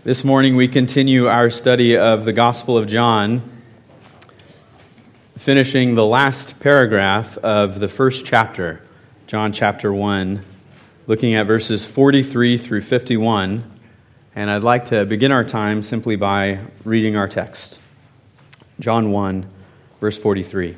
This morning we continue our study of the Gospel of John, finishing the last paragraph of the first chapter, John chapter 1, looking at verses 43 through 51. And I'd like to begin our time simply by reading our text. John 1, verse 43.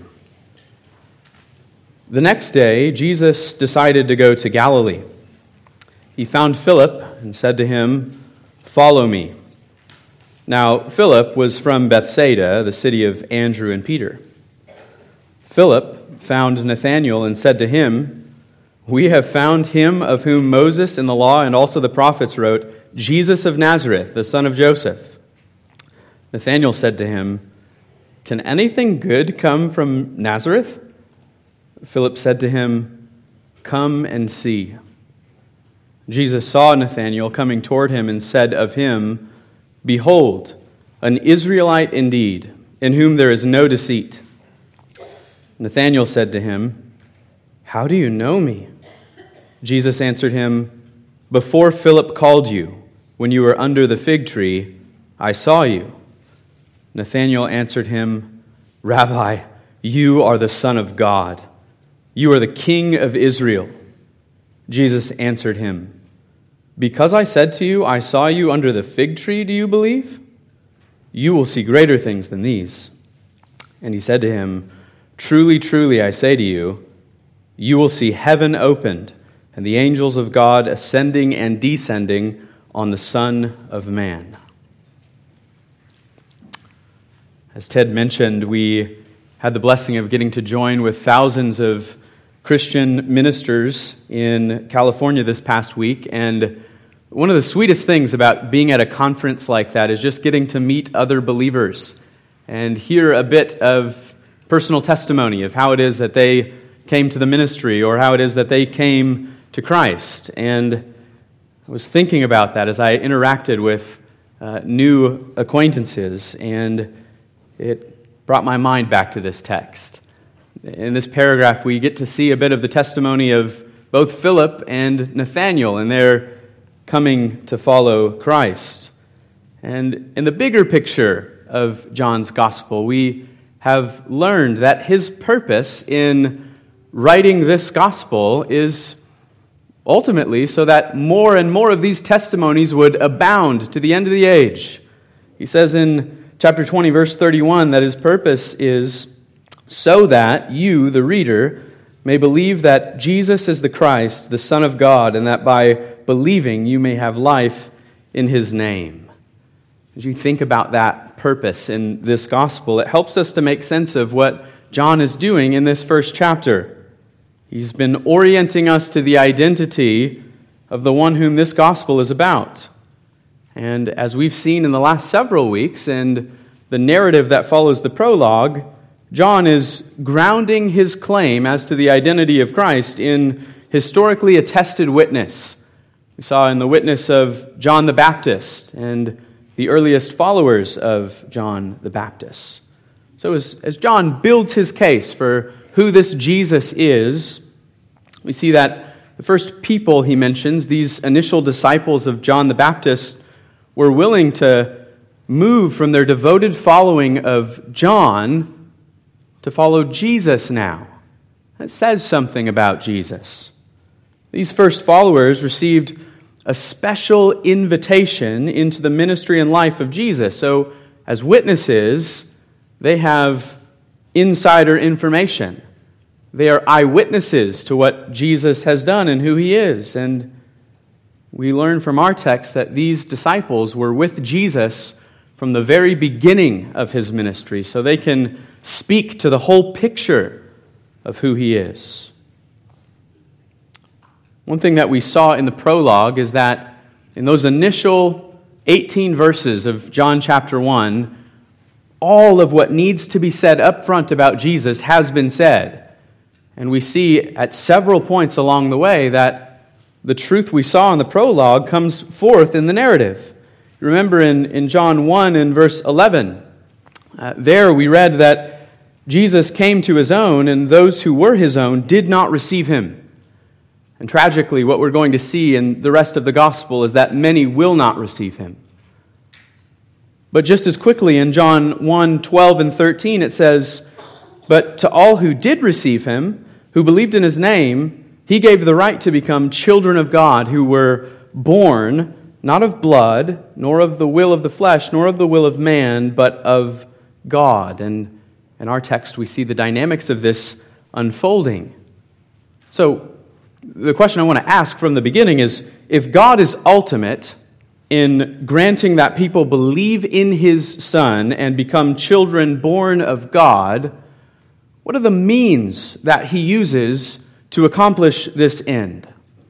The next day, Jesus decided to go to Galilee. He found Philip and said to him, "Follow me." Now, Philip was from Bethsaida, the city of Andrew and Peter. Philip found Nathanael and said to him, "We have found him of whom Moses in the law and also the prophets wrote, Jesus of Nazareth, the son of Joseph." Nathanael said to him, "Can anything good come from Nazareth?" Philip said to him, "Come and see." Jesus saw Nathanael coming toward him and said of him, "Behold, an Israelite indeed, in whom there is no deceit." Nathanael said to him, "How do you know me?" Jesus answered him, "Before Philip called you, when you were under the fig tree, I saw you." Nathanael answered him, "Rabbi, you are the Son of God. You are the King of Israel." Jesus answered him, "Because I said to you, I saw you under the fig tree, do you believe? You will see greater things than these." And he said to him, "Truly, truly, I say to you, you will see heaven opened, and the angels of God ascending and descending on the Son of Man." As Ted mentioned, we had the blessing of getting to join with thousands of Christian ministers in California this past week, and one of the sweetest things about being at a conference like that is just getting to meet other believers and hear a bit of personal testimony of how it is that they came to the ministry or how it is that they came to Christ. And I was thinking about that as I interacted with new acquaintances, and it brought my mind back to this text. In this paragraph, we get to see a bit of the testimony of both Philip and Nathanael and their coming to follow Christ. And in the bigger picture of John's gospel, we have learned that his purpose in writing this gospel is ultimately so that more and more of these testimonies would abound to the end of the age. He says in chapter 20, verse 31, that his purpose is so that you, the reader, may believe that Jesus is the Christ, the Son of God, and that by believing you may have life in his name. As you think about that purpose in this gospel, it helps us to make sense of what John is doing in this first chapter. He's been orienting us to the identity of the one whom this gospel is about. And as we've seen in the last several weeks, and the narrative that follows the prologue, John is grounding his claim as to the identity of Christ in historically attested witness. We saw in the witness of John the Baptist and the earliest followers of John the Baptist. So as John builds his case for who this Jesus is, we see that the first people he mentions, these initial disciples of John the Baptist, were willing to move from their devoted following of John to follow Jesus now. That says something about Jesus. These first followers received a special invitation into the ministry and life of Jesus. So, as witnesses, they have insider information. They are eyewitnesses to what Jesus has done and who he is. And we learn from our text that these disciples were with Jesus from the very beginning of his ministry, so they can speak to the whole picture of who he is. One thing that we saw in the prologue is that in those initial 18 verses of John chapter 1, all of what needs to be said up front about Jesus has been said. And we see at several points along the way that the truth we saw in the prologue comes forth in the narrative. Remember in John 1 and verse 11, there we read that Jesus came to his own, and those who were his own did not receive him. And tragically, what we're going to see in the rest of the gospel is that many will not receive him. But just as quickly in John 1:12 and 13 it says, "But to all who did receive him, who believed in his name, he gave the right to become children of God, who were born not of blood, nor of the will of the flesh, nor of the will of man, but of God." And in our text we see the dynamics of this unfolding. So the question I want to ask from the beginning is, if God is ultimate in granting that people believe in his Son and become children born of God, what are the means that he uses to accomplish this end?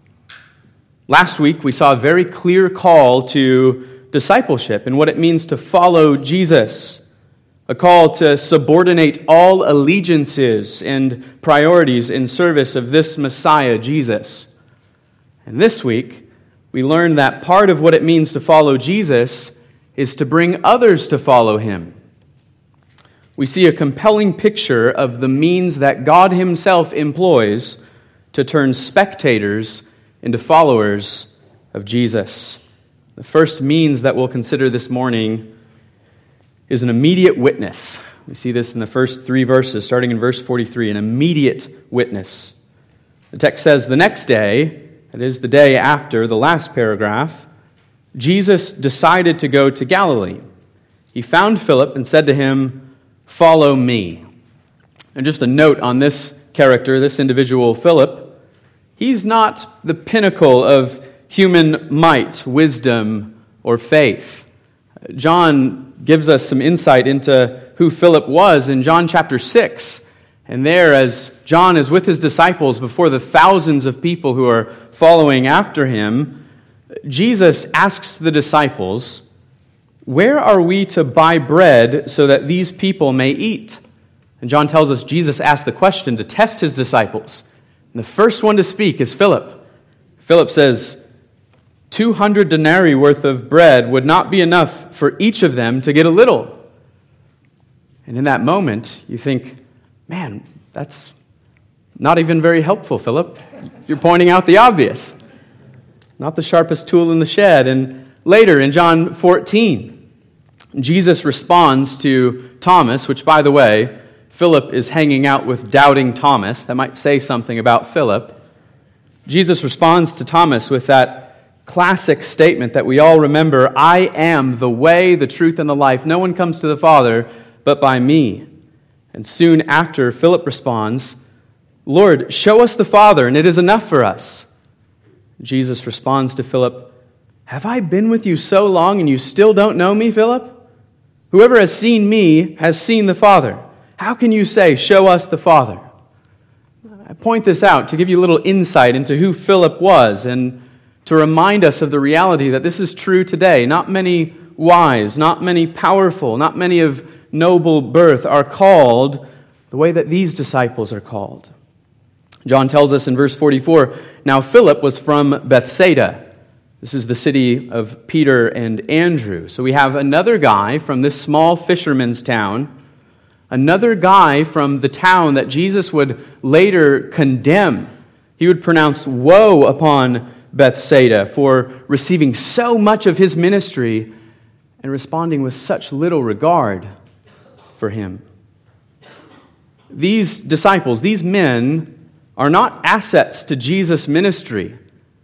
Last week we saw a very clear call to discipleship and what it means to follow Jesus, a call to subordinate all allegiances and priorities in service of this Messiah, Jesus. And this week, we learn that part of what it means to follow Jesus is to bring others to follow him. We see a compelling picture of the means that God himself employs to turn spectators into followers of Jesus. The first means that we'll consider this morning is an immediate witness. We see this in the first 3 verses, starting in verse 43, an immediate witness. The text says, "The next day," that is the day after the last paragraph, "Jesus decided to go to Galilee. He found Philip and said to him, 'Follow me.'" And just a note on this character, this individual, Philip, he's not the pinnacle of human might, wisdom, or faith. John gives us some insight into who Philip was in John chapter 6. And there, as John is with his disciples before the thousands of people who are following after him, Jesus asks the disciples, "Where are we to buy bread so that these people may eat?" And John tells us Jesus asked the question to test his disciples. And the first one to speak is Philip. Philip says, 200 denarii worth of bread would not be enough for each of them to get a little. And in that moment, you think, man, that's not even very helpful, Philip. You're pointing out the obvious. Not the sharpest tool in the shed. And later in John 14, Jesus responds to Thomas, which, by the way, Philip is hanging out with doubting Thomas. That might say something about Philip. Jesus responds to Thomas with that classic statement that we all remember, "I am the way, the truth, and the life. No one comes to the Father but by me." And soon after, Philip responds, "Lord, show us the Father, and it is enough for us." Jesus responds to Philip, "Have I been with you so long, and you still don't know me, Philip? Whoever has seen me has seen the Father. How can you say, 'Show us the Father'?" I point this out to give you a little insight into who Philip was and to remind us of the reality that this is true today. Not many wise, not many powerful, not many of noble birth are called the way that these disciples are called. John tells us in verse 44, "Now Philip was from Bethsaida." This is the city of Peter and Andrew. So we have another guy from this small fisherman's town, another guy from the town that Jesus would later condemn. He would pronounce woe upon Bethsaida for receiving so much of his ministry and responding with such little regard for him. These disciples, these men, are not assets to Jesus' ministry.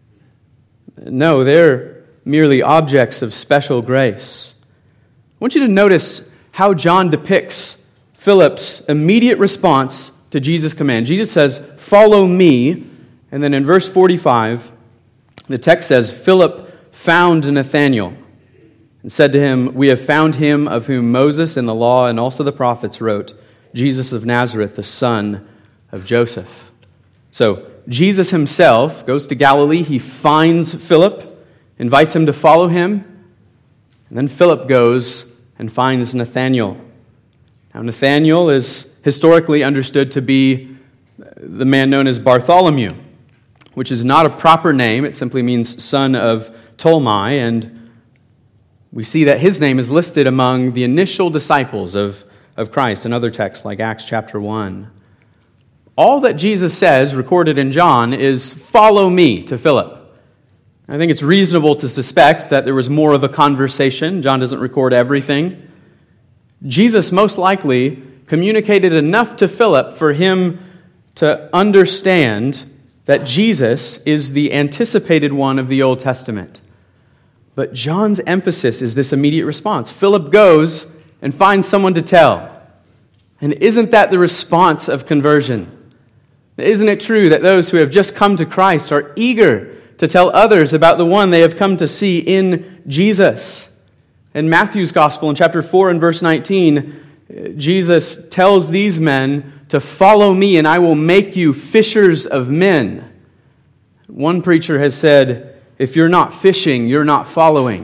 No, they're merely objects of special grace. I want you to notice how John depicts Philip's immediate response to Jesus' command. Jesus says, "Follow me," and then in verse 45, the text says, "Philip found Nathanael and said to him, 'We have found him of whom Moses in the law and also the prophets wrote, Jesus of Nazareth, the son of Joseph.'" So Jesus himself goes to Galilee. He finds Philip, invites him to follow him, and then Philip goes and finds Nathanael. Now, Nathanael is historically understood to be the man known as Bartholomew, which is not a proper name. It simply means son of Ptolemy, and we see that his name is listed among the initial disciples of Christ in other texts like Acts chapter 1. All that Jesus says, recorded in John, is "Follow me" to Philip. I think it's reasonable to suspect that there was more of a conversation. John doesn't record everything. Jesus most likely communicated enough to Philip for him to understand that Jesus is the anticipated one of the Old Testament. But John's emphasis is this immediate response. Philip goes and finds someone to tell. And isn't that the response of conversion? Isn't it true that those who have just come to Christ are eager to tell others about the one they have come to see in Jesus? In Matthew's Gospel, in chapter 4 and verse 19, Jesus tells these men to follow me and I will make you fishers of men. One preacher has said, if you're not fishing, you're not following.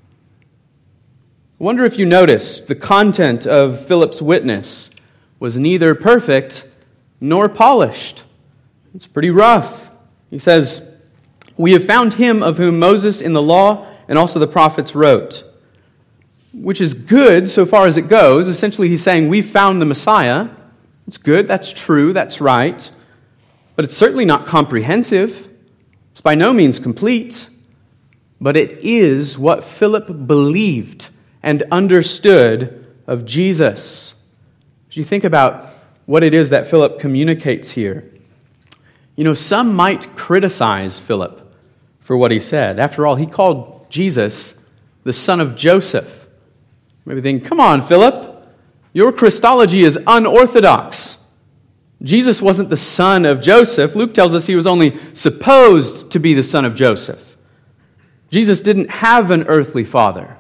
I wonder if you noticed the content of Philip's witness was neither perfect nor polished. It's pretty rough. He says, we have found him of whom Moses in the law and also the prophets wrote. Which is good so far as it goes. Essentially, he's saying, we've found the Messiah. It's good, that's true, that's right. But it's certainly not comprehensive. It's by no means complete. But it is what Philip believed and understood of Jesus. As you think about what it is that Philip communicates here, some might criticize Philip for what he said. After all, he called Jesus the son of Joseph. Maybe think, come on, Philip, your Christology is unorthodox. Jesus wasn't the son of Joseph. Luke tells us he was only supposed to be the son of Joseph. Jesus didn't have an earthly father.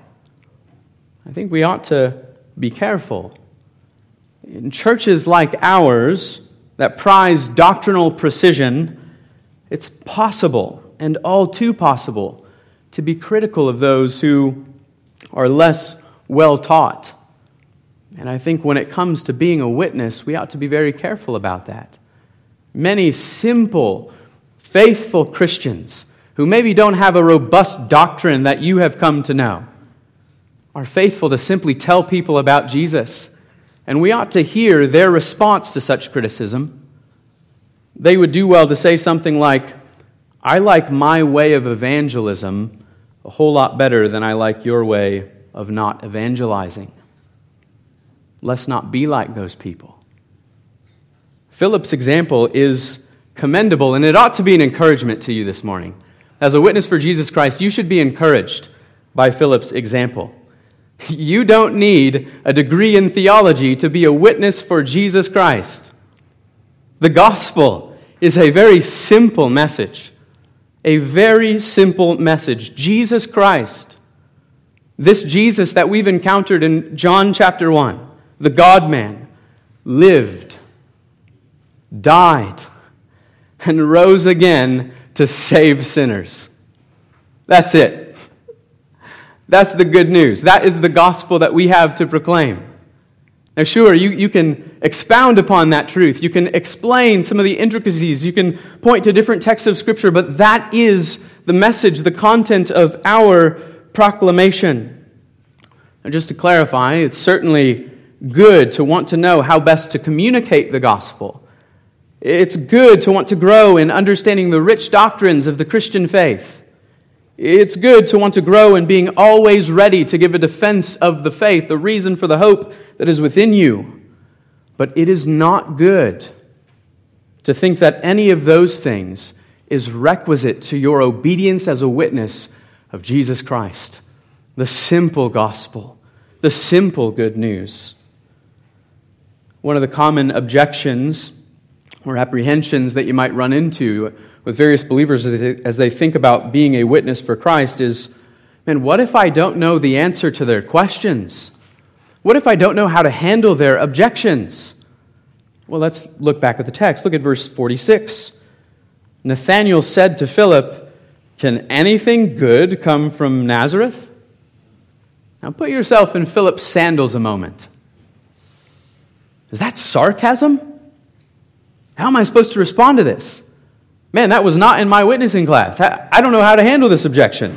I think we ought to be careful. In churches like ours that prize doctrinal precision, it's possible, and all too possible, to be critical of those who are less well taught. And I think when it comes to being a witness, we ought to be very careful about that. Many simple, faithful Christians who maybe don't have a robust doctrine that you have come to know are faithful to simply tell people about Jesus. And we ought to hear their response to such criticism. They would do well to say something like, I like my way of evangelism a whole lot better than I like your way of not evangelizing. Let's not be like those people. Philip's example is commendable, and it ought to be an encouragement to you this morning. As a witness for Jesus Christ, you should be encouraged by Philip's example. You don't need a degree in theology to be a witness for Jesus Christ. The gospel is a very simple message. A very simple message. Jesus Christ, this Jesus that we've encountered in John chapter 1, the God-man, lived, died, and rose again to save sinners. That's it. That's the good news. That is the gospel that we have to proclaim. Now sure, you can expound upon that truth. You can explain some of the intricacies. You can point to different texts of Scripture, but that is the message, the content of our proclamation. And just to clarify, it's certainly good to want to know how best to communicate the gospel. It's good to want to grow in understanding the rich doctrines of the Christian faith. It's good to want to grow in being always ready to give a defense of the faith, the reason for the hope that is within you. But it is not good to think that any of those things is requisite to your obedience as a witness of Jesus Christ, the simple gospel, the simple good news. One of the common objections or apprehensions that you might run into with various believers as they think about being a witness for Christ is, man, what if I don't know the answer to their questions? What if I don't know how to handle their objections? Well, let's look back at the text. Look at verse 46. Nathanael said to Philip, "Can anything good come from Nazareth?" Now put yourself in Philip's sandals a moment. Is that sarcasm? How am I supposed to respond to this? Man, that was not in my witnessing class. I don't know how to handle this objection.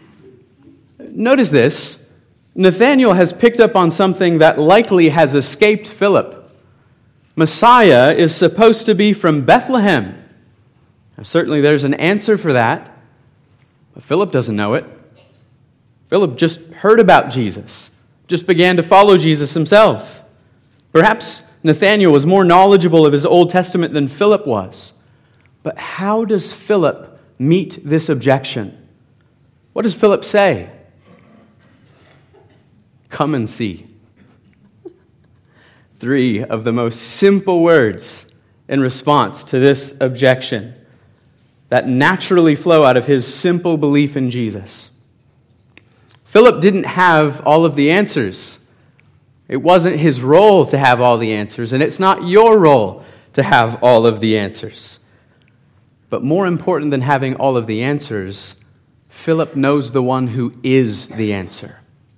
Notice this. Nathanael has picked up on something that likely has escaped Philip. Messiah is supposed to be from Bethlehem. Now, certainly there's an answer for that. But Philip doesn't know it. Philip just heard about Jesus, just began to follow Jesus himself. Perhaps Nathanael was more knowledgeable of his Old Testament than Philip was. But how does Philip meet this objection? What does Philip say? Come and see. 3 of the most simple words in response to this objection that naturally flow out of his simple belief in Jesus. Philip didn't have all of the answers. It wasn't his role to have all the answers, and it's not your role to have all of the answers. But more important than having all of the answers, Philip knows the one who is the answer.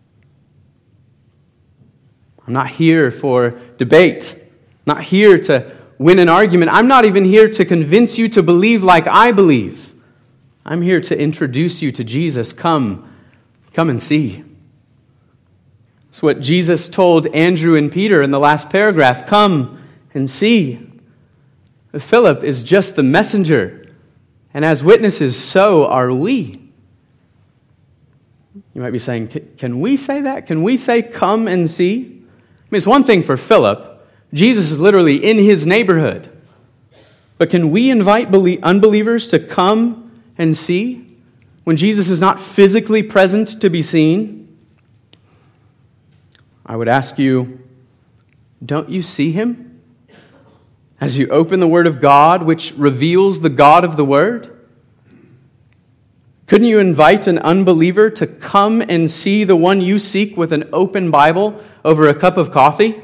I'm not here for debate. I'm not here to win an argument. I'm not even here to convince you to believe like I believe. I'm here to introduce you to Jesus. Come and see. It's what Jesus told Andrew and Peter in the last paragraph. Come and see. Philip is just the messenger. And as witnesses, so are we. You might be saying, can we say that? Can we say, come and see? I mean, it's one thing for Philip. Jesus is literally in his neighborhood. But can we invite unbelievers to come and see when Jesus is not physically present to be seen? I would ask you, don't you see him? As you open the Word of God, which reveals the God of the Word? Couldn't you invite an unbeliever to come and see the one you seek with an open Bible over a cup of coffee?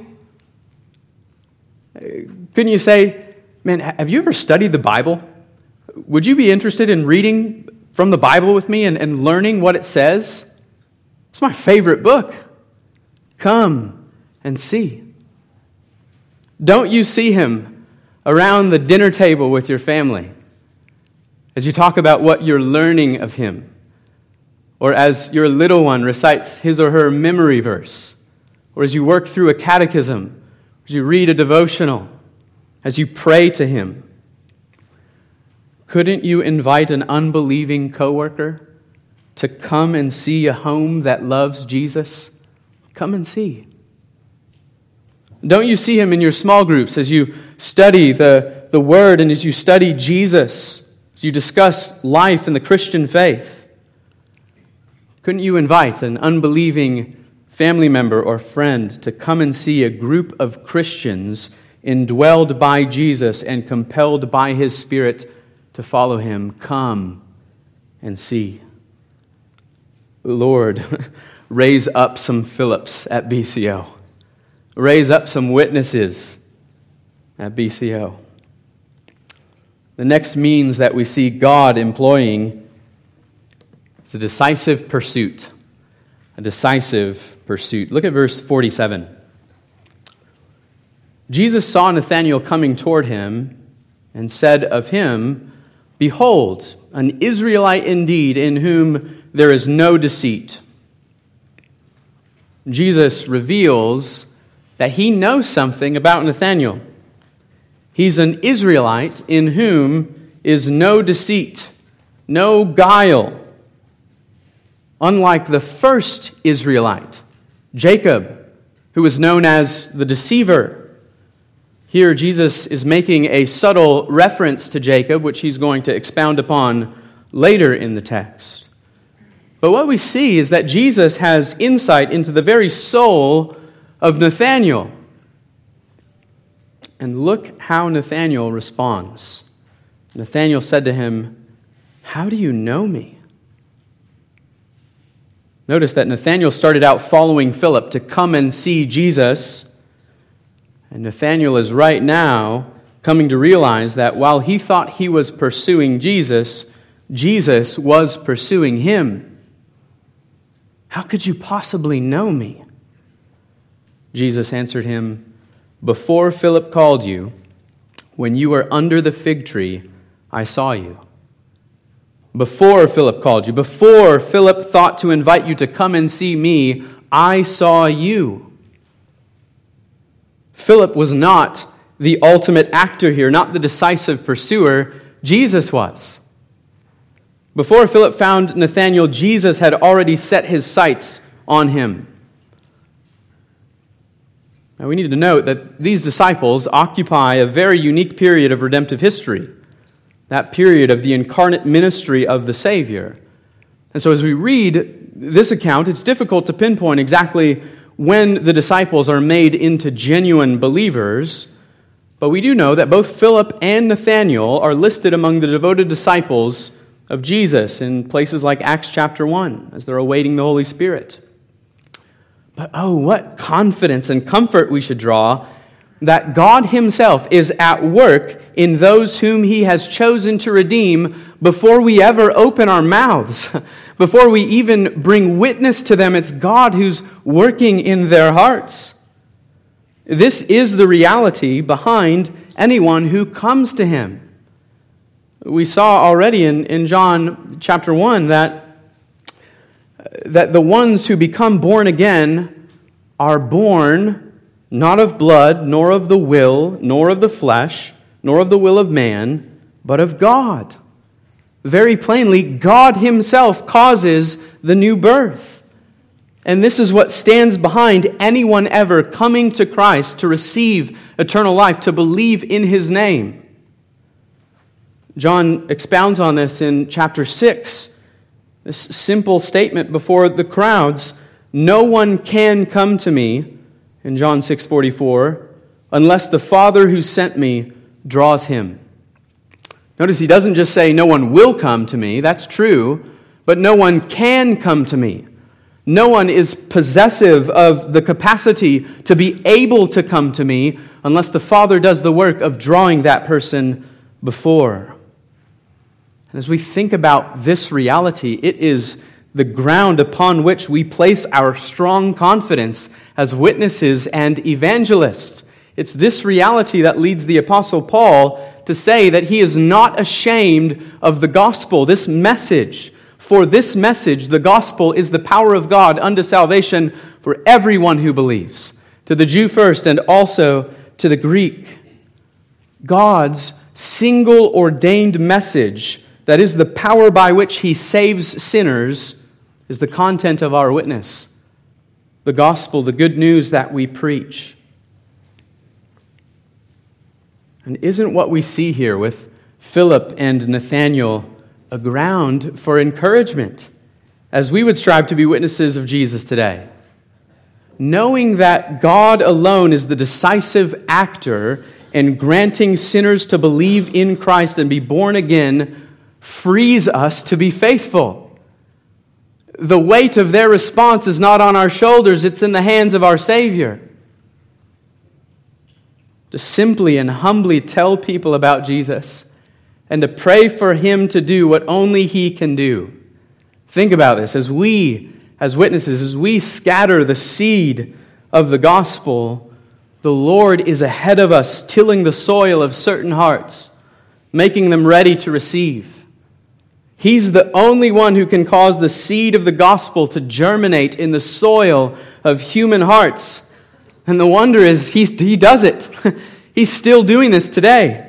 Couldn't you say, man, have you ever studied the Bible? Would you be interested in reading from the Bible with me and learning what it says? It's my favorite book. Come and see. Don't you see him around the dinner table with your family as you talk about what you're learning of him? Or as your little one recites his or her memory verse? Or as you work through a catechism? As you read a devotional? As you pray to him? Couldn't you invite an unbelieving coworker to come and see a home that loves Jesus? Come and see. Don't you see him in your small groups as you study the Word and as you study Jesus, as you discuss life and the Christian faith? Couldn't you invite an unbelieving family member or friend to come and see a group of Christians indwelled by Jesus and compelled by his Spirit to follow him? Come and see. Lord, raise up some Philips at BCO. Raise up some witnesses at BCO. The next means that we see God employing is a decisive pursuit. A decisive pursuit. Look at verse 47. Jesus saw Nathanael coming toward him and said of him, "Behold, an Israelite indeed, in whom there is no deceit." Jesus reveals that he knows something about Nathanael. He's an Israelite in whom is no deceit, no guile. Unlike the first Israelite, Jacob, who was known as the deceiver. Here Jesus is making a subtle reference to Jacob, which he's going to expound upon later in the text. But what we see is that Jesus has insight into the very soul of Nathanael. And look how Nathanael responds. Nathanael said to him, "How do you know me?" Notice that Nathanael started out following Philip to come and see Jesus. And Nathanael is right now coming to realize that while he thought he was pursuing Jesus, Jesus was pursuing him. "How could you possibly know me?" Jesus answered him, "Before Philip called you, when you were under the fig tree, I saw you." Before Philip called you, before Philip thought to invite you to come and see me, I saw you. Philip was not the ultimate actor here, not the decisive pursuer. Jesus was. Before Philip found Nathanael, Jesus had already set his sights on him. Now we need to note that these disciples occupy a very unique period of redemptive history, that period of the incarnate ministry of the Savior. And so as we read this account, it's difficult to pinpoint exactly when the disciples are made into genuine believers, but we do know that both Philip and Nathanael are listed among the devoted disciples of Jesus in places like Acts chapter 1, as they're awaiting the Holy Spirit. But what confidence and comfort we should draw that God Himself is at work in those whom He has chosen to redeem before we ever open our mouths, before we even bring witness to them. It's God who's working in their hearts. This is the reality behind anyone who comes to Him. We saw already in John chapter 1 that the ones who become born again are born not of blood, nor of the will, nor of the flesh, nor of the will of man, but of God. Very plainly, God Himself causes the new birth. And this is what stands behind anyone ever coming to Christ to receive eternal life, to believe in His name. John expounds on this in chapter 6. This simple statement before the crowds, "No one can come to me," in John 6:44, "unless the Father who sent me draws him." Notice He doesn't just say, "No one will come to me," that's true, but no one can come to me. No one is possessive of the capacity to be able to come to me unless the Father does the work of drawing that person before. And as we think about this reality, it is the ground upon which we place our strong confidence as witnesses and evangelists. It's this reality that leads the Apostle Paul to say that he is not ashamed of the gospel, this message. For this message, the gospel, is the power of God unto salvation for everyone who believes, to the Jew first and also to the Greek. God's single ordained message, that is the power by which He saves sinners, is the content of our witness. The gospel, the good news that we preach. And isn't what we see here with Philip and Nathanael a ground for encouragement as we would strive to be witnesses of Jesus today? Knowing that God alone is the decisive actor in granting sinners to believe in Christ and be born again frees us to be faithful. The weight of their response is not on our shoulders, it's in the hands of our Savior. To simply and humbly tell people about Jesus and to pray for Him to do what only He can do. Think about this. As we, as witnesses, as we scatter the seed of the gospel, the Lord is ahead of us, tilling the soil of certain hearts, making them ready to receive. He's the only one who can cause the seed of the gospel to germinate in the soil of human hearts. And the wonder is, He does it. He's still doing this today.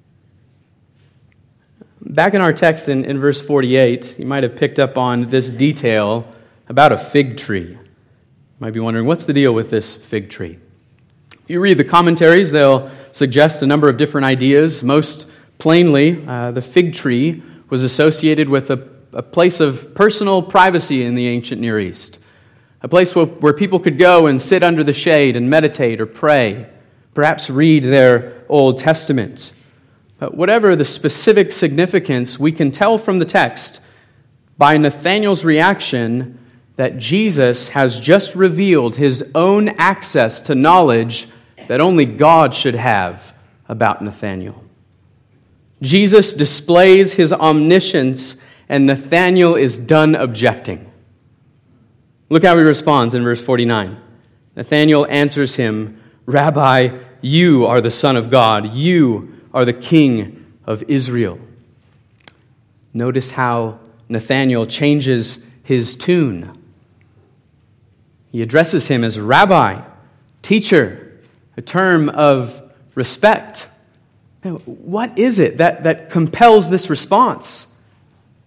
Back in our text in verse 48, you might have picked up on this detail about a fig tree. You might be wondering, what's the deal with this fig tree? If you read the commentaries, they'll suggest a number of different ideas. Most plainly, the fig tree was associated with a place of personal privacy in the ancient Near East. A place where people could go and sit under the shade and meditate or pray, perhaps read their Old Testament. But whatever the specific significance, we can tell from the text by Nathanael's reaction that Jesus has just revealed His own access to knowledge that only God should have about Nathanael. Jesus displays His omniscience, and Nathanael is done objecting. Look how he responds in verse 49. Nathanael answers him, "Rabbi, you are the Son of God. You are the King of Israel." Notice how Nathanael changes his tune. He addresses him as Rabbi, teacher, a term of respect. Now, what is it that compels this response?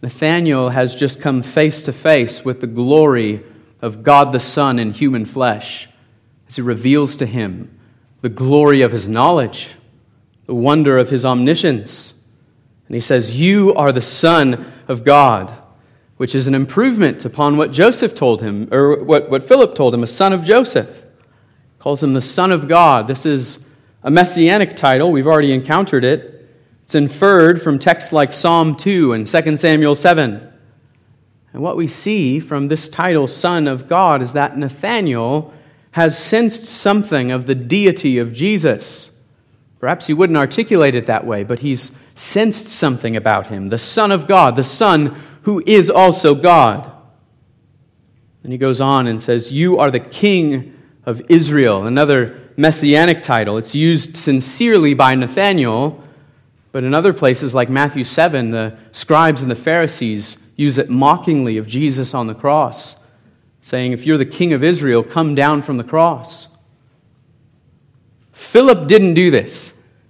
Nathanael has just come face to face with the glory of God the Son in human flesh as he reveals to him the glory of his knowledge, the wonder of his omniscience. And he says, "You are the Son of God," which is an improvement upon what Joseph told him, or what Philip told him, a son of Joseph. He calls him the Son of God. This is a messianic title. We've already encountered it. It's inferred from texts like Psalm 2 and 2 Samuel 7. And what we see from this title, Son of God, is that Nathanael has sensed something of the deity of Jesus. Perhaps he wouldn't articulate it that way, but he's sensed something about him, the Son of God, the Son who is also God. And he goes on and says, "You are the King of Israel," another messianic title. It's used sincerely by Nathanael, but in other places like Matthew 7, the scribes and the Pharisees use it mockingly of Jesus on the cross, saying, "If you're the King of Israel, come down from the cross." Philip didn't do this.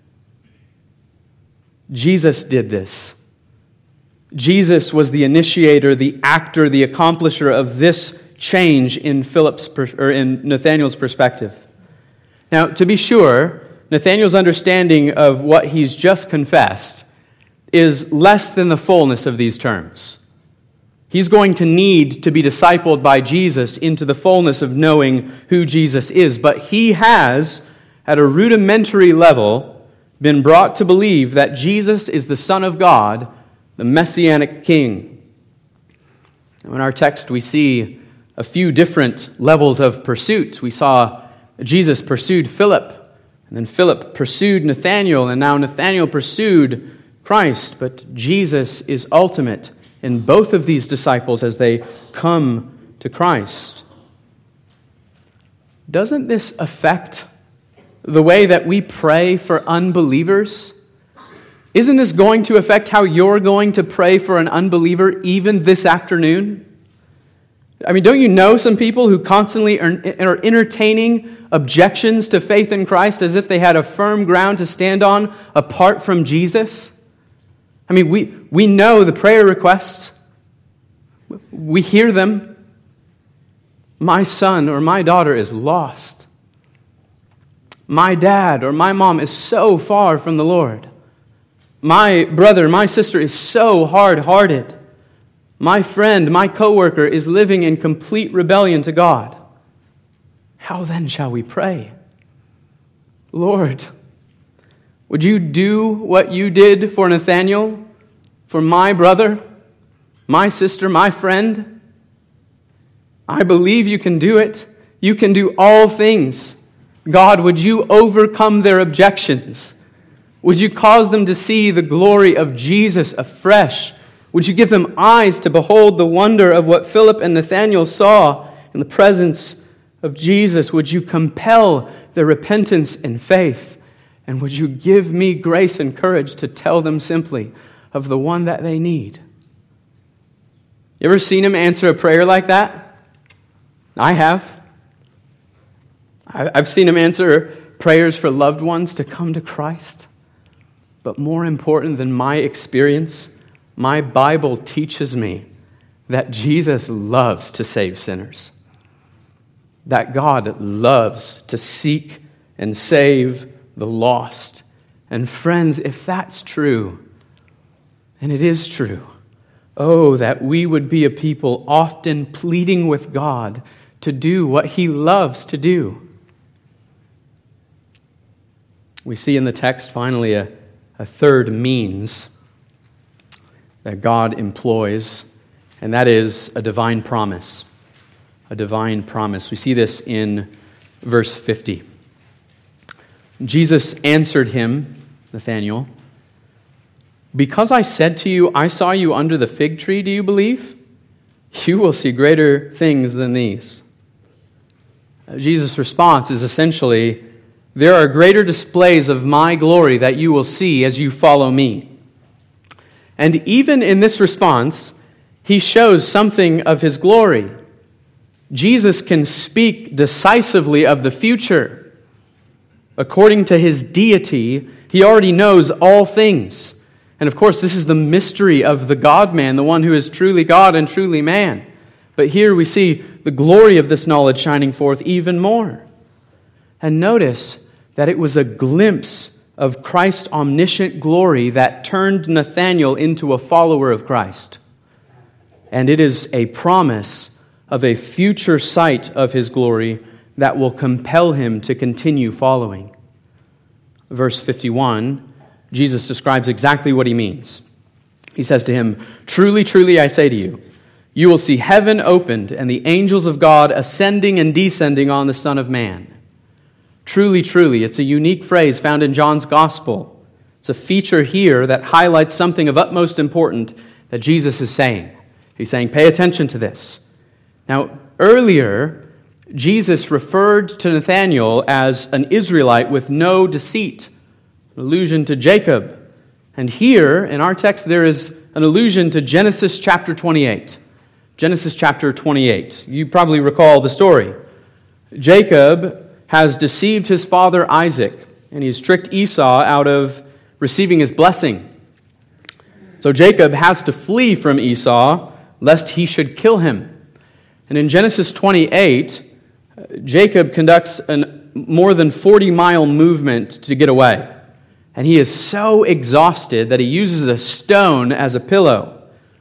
Jesus did this. Jesus was the initiator, the actor, the accomplisher of this change in Nathanael's perspective. Now, to be sure, Nathanael's understanding of what he's just confessed is less than the fullness of these terms. He's going to need to be discipled by Jesus into the fullness of knowing who Jesus is. But he has, at a rudimentary level, been brought to believe that Jesus is the Son of God, the Messianic King. In our text, we see a few different levels of pursuit. We saw Jesus pursued Philip, and then Philip pursued Nathanael, and now Nathanael pursued Christ. But Jesus is ultimate in both of these disciples as they come to Christ. Doesn't this affect the way that we pray for unbelievers? Isn't this going to affect how you're going to pray for an unbeliever even this afternoon? I mean, don't you know some people who constantly are entertaining objections to faith in Christ as if they had a firm ground to stand on apart from Jesus? I mean, we know the prayer requests. We hear them. My son or my daughter is lost. My dad or my mom is so far from the Lord. My brother, my sister is so hard-hearted. My friend, my coworker is living in complete rebellion to God. How then shall we pray? Lord, would you do what you did for Nathanael, for my brother, my sister, my friend? I believe you can do it. You can do all things. God, would you overcome their objections? Would you cause them to see the glory of Jesus afresh? Would you give them eyes to behold the wonder of what Philip and Nathanael saw in the presence of Jesus? Would you compel their repentance and faith? And would you give me grace and courage to tell them simply of the one that they need? You ever seen him answer a prayer like that? I have. I've seen him answer prayers for loved ones to come to Christ. But more important than my experience, my Bible teaches me that Jesus loves to save sinners. That God loves to seek and save the lost. And friends, if that's true, and it is true, oh, that we would be a people often pleading with God to do what He loves to do. We see in the text, finally, a third means that God employs, and that is a divine promise. A divine promise. We see this in verse 50. Jesus answered him, Nathanael, "Because I said to you, I saw you under the fig tree, do you believe? You will see greater things than these." Jesus' response is essentially, there are greater displays of my glory that you will see as you follow me. And even in this response, he shows something of his glory. Jesus can speak decisively of the future. According to his deity, he already knows all things. And of course, this is the mystery of the God-man, the one who is truly God and truly man. But here we see the glory of this knowledge shining forth even more. And notice that it was a glimpse of Christ's omniscient glory that turned Nathanael into a follower of Christ. And it is a promise of a future sight of his glory that will compel him to continue following. Verse 51, Jesus describes exactly what he means. He says to him, "Truly, truly, I say to you, you will see heaven opened and the angels of God ascending and descending on the Son of Man." Truly, truly, it's a unique phrase found in John's Gospel. It's a feature here that highlights something of utmost importance that Jesus is saying. He's saying, pay attention to this. Now, earlier, Jesus referred to Nathanael as an Israelite with no deceit, an allusion to Jacob. And here, in our text, there is an allusion to Genesis chapter 28. Genesis chapter 28. You probably recall the story. Jacob has deceived his father Isaac, and he's tricked Esau out of receiving his blessing. So Jacob has to flee from Esau, lest he should kill him. And in Genesis 28, Jacob conducts a more than 40-mile movement to get away. And he is so exhausted that he uses a stone as a pillow.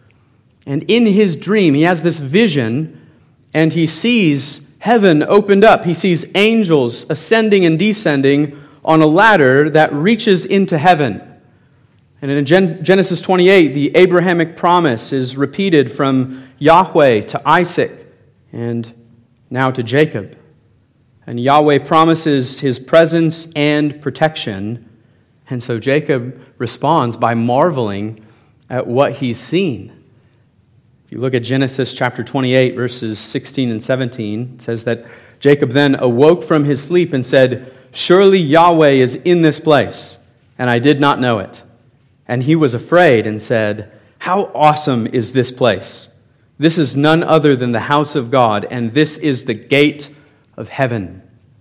And in his dream, he has this vision, and he sees heaven opened up. He sees angels ascending and descending on a ladder that reaches into heaven. And in Genesis 28, the Abrahamic promise is repeated from Yahweh to Isaac and now to Jacob. And Yahweh promises his presence and protection. And so Jacob responds by marveling at what he's seen. If you look at Genesis chapter 28, verses 16 and 17, it says that Jacob then awoke from his sleep and said, "Surely Yahweh is in this place, and I did not know it." And he was afraid and said, "How awesome is this place! This is none other than the house of God, and this is the gate of heaven."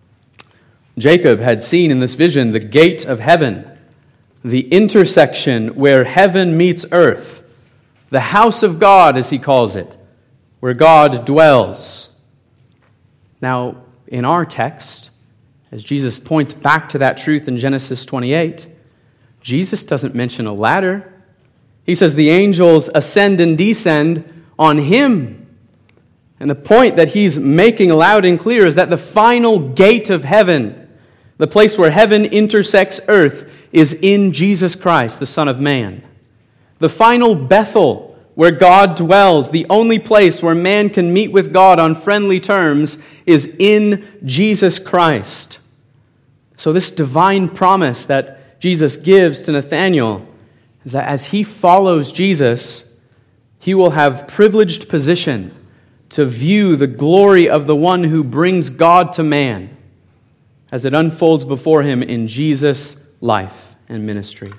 Jacob had seen in this vision the gate of heaven, the intersection where heaven meets earth, the house of God, as he calls it, where God dwells. Now, in our text, as Jesus points back to that truth in Genesis 28, Jesus doesn't mention a ladder. He says the angels ascend and descend on him. And the point that he's making loud and clear is that the final gate of heaven, the place where heaven intersects earth, is in Jesus Christ, the Son of Man. The final Bethel, where God dwells, the only place where man can meet with God on friendly terms, is in Jesus Christ. So this divine promise that Jesus gives to Nathanael is that as he follows Jesus, he will have privileged position to view the glory of the one who brings God to man as it unfolds before him in Jesus' life and ministry.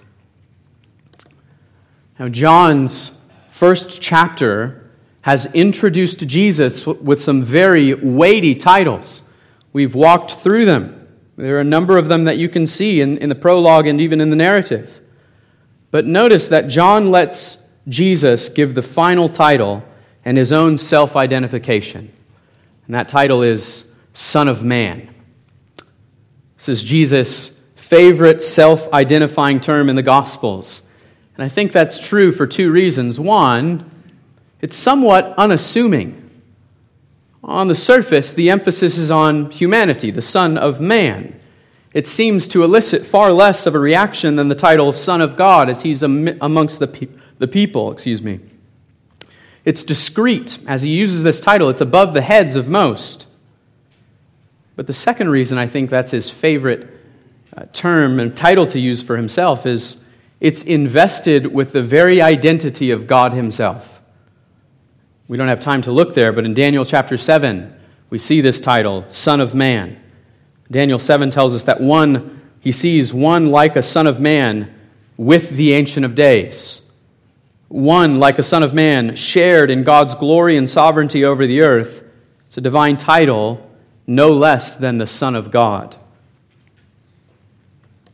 Now, John's first chapter has introduced Jesus with some very weighty titles. We've walked through them. There are a number of them that you can see in the prologue and even in the narrative. But notice that John lets Jesus give the final title and his own self-identification. And that title is Son of Man. This is Jesus' favorite self-identifying term in the Gospels. And I think that's true for two reasons. One, it's somewhat unassuming. On the surface, the emphasis is on humanity, the Son of Man. It seems to elicit far less of a reaction than the title Son of God as he's amongst the people. It's discreet. As he uses this title, it's above the heads of most. But the second reason I think that's his favorite term and title to use for himself is it's invested with the very identity of God himself. We don't have time to look there, but in Daniel chapter 7, we see this title, Son of Man. Daniel 7 tells us that he sees one like a son of man with the Ancient of Days. One like a son of man shared in God's glory and sovereignty over the earth. It's a divine title, no less than the Son of God.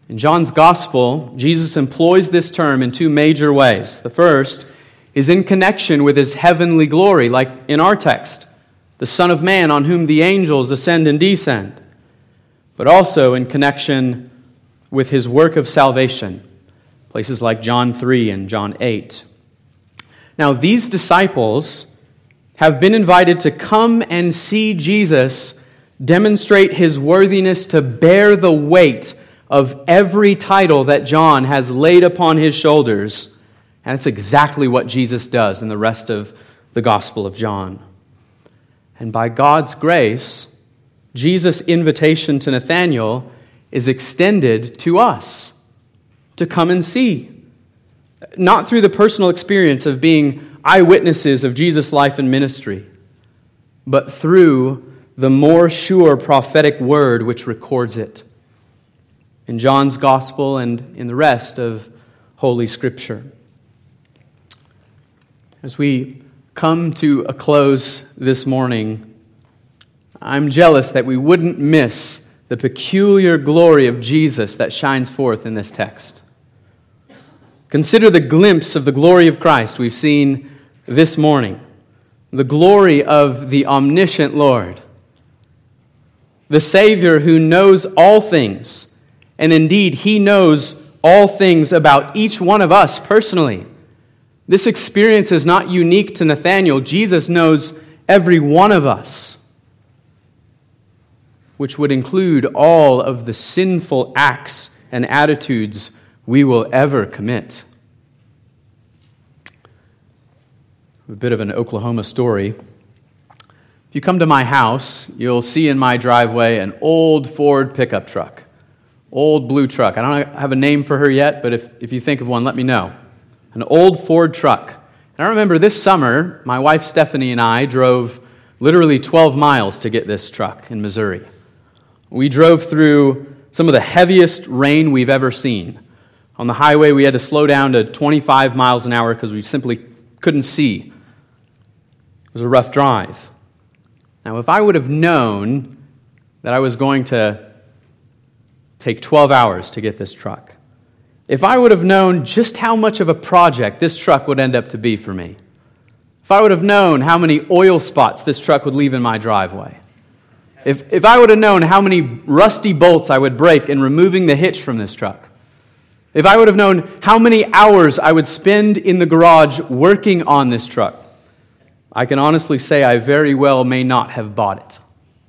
In John's Gospel, Jesus employs this term in two major ways. The first is in connection with his heavenly glory, like in our text, the Son of Man on whom the angels ascend and descend, but also in connection with his work of salvation, places like John 3 and John 8. Now, these disciples have been invited to come and see Jesus demonstrate his worthiness to bear the weight of every title that John has laid upon his shoulders. And that's exactly what Jesus does in the rest of the Gospel of John. And by God's grace, Jesus' invitation to Nathanael is extended to us to come and see. Not through the personal experience of being eyewitnesses of Jesus' life and ministry, but through the more sure prophetic word which records it in John's Gospel and in the rest of Holy Scripture. As we come to a close this morning, I'm jealous that we wouldn't miss the peculiar glory of Jesus that shines forth in this text. Consider the glimpse of the glory of Christ we've seen this morning, the glory of the omniscient Lord, the Savior who knows all things, and indeed he knows all things about each one of us personally. This experience is not unique to Nathanael. Jesus knows every one of us, which would include all of the sinful acts and attitudes we will ever commit. A bit of an Oklahoma story. If you come to my house, you'll see in my driveway an old Ford pickup truck. Old blue truck. I don't have a name for her yet, but if you think of one, let me know. An old Ford truck. And I remember this summer, my wife Stephanie and I drove literally 12 miles to get this truck in Missouri. We drove through some of the heaviest rain we've ever seen. On the highway, we had to slow down to 25 miles an hour because we simply couldn't see. It was a rough drive. Now, if I would have known that I was going to take 12 hours to get this truck, if I would have known just how much of a project this truck would end up to be for me, if I would have known how many oil spots this truck would leave in my driveway, if I would have known how many rusty bolts I would break in removing the hitch from this truck, if I would have known how many hours I would spend in the garage working on this truck, I can honestly say I very well may not have bought it.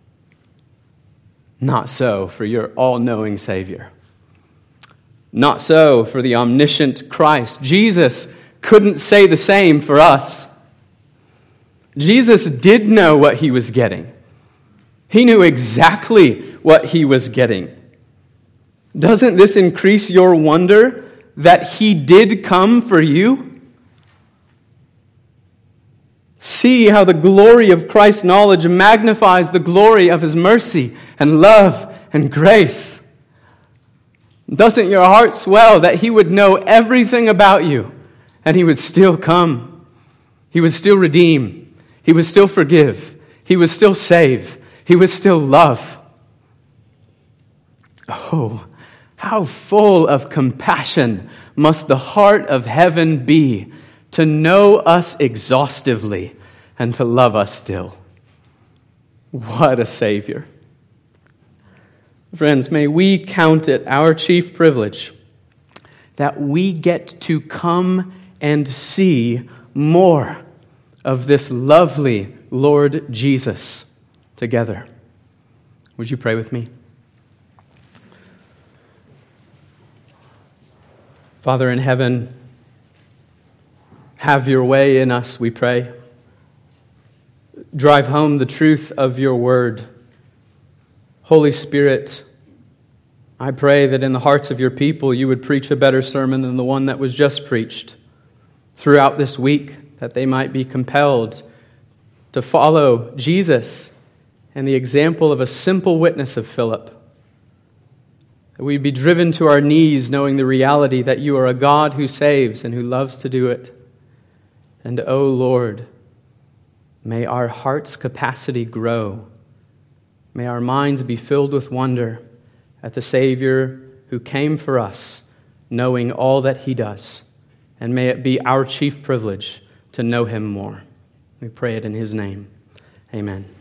Not so for your all-knowing Savior. Not so for the omniscient Christ. Jesus couldn't say the same for us. Jesus did know what he was getting. He knew exactly what he was getting. Doesn't this increase your wonder that he did come for you? See how the glory of Christ's knowledge magnifies the glory of his mercy and love and grace. Doesn't your heart swell that he would know everything about you and he would still come? He would still redeem. He would still forgive. He would still save. He would still love. Oh, how full of compassion must the heart of heaven be to know us exhaustively and to love us still. What a Savior. Friends, may we count it our chief privilege that we get to come and see more of this lovely Lord Jesus together. Would you pray with me? Father in heaven, have your way in us, we pray. Drive home the truth of your word. Holy Spirit, I pray that in the hearts of your people you would preach a better sermon than the one that was just preached throughout this week, that they might be compelled to follow Jesus and the example of a simple witness of Philip. That we'd be driven to our knees knowing the reality that you are a God who saves and who loves to do it. And, O Lord, may our heart's capacity grow. May our minds be filled with wonder at the Savior who came for us, knowing all that he does. And may it be our chief privilege to know him more. We pray it in his name. Amen.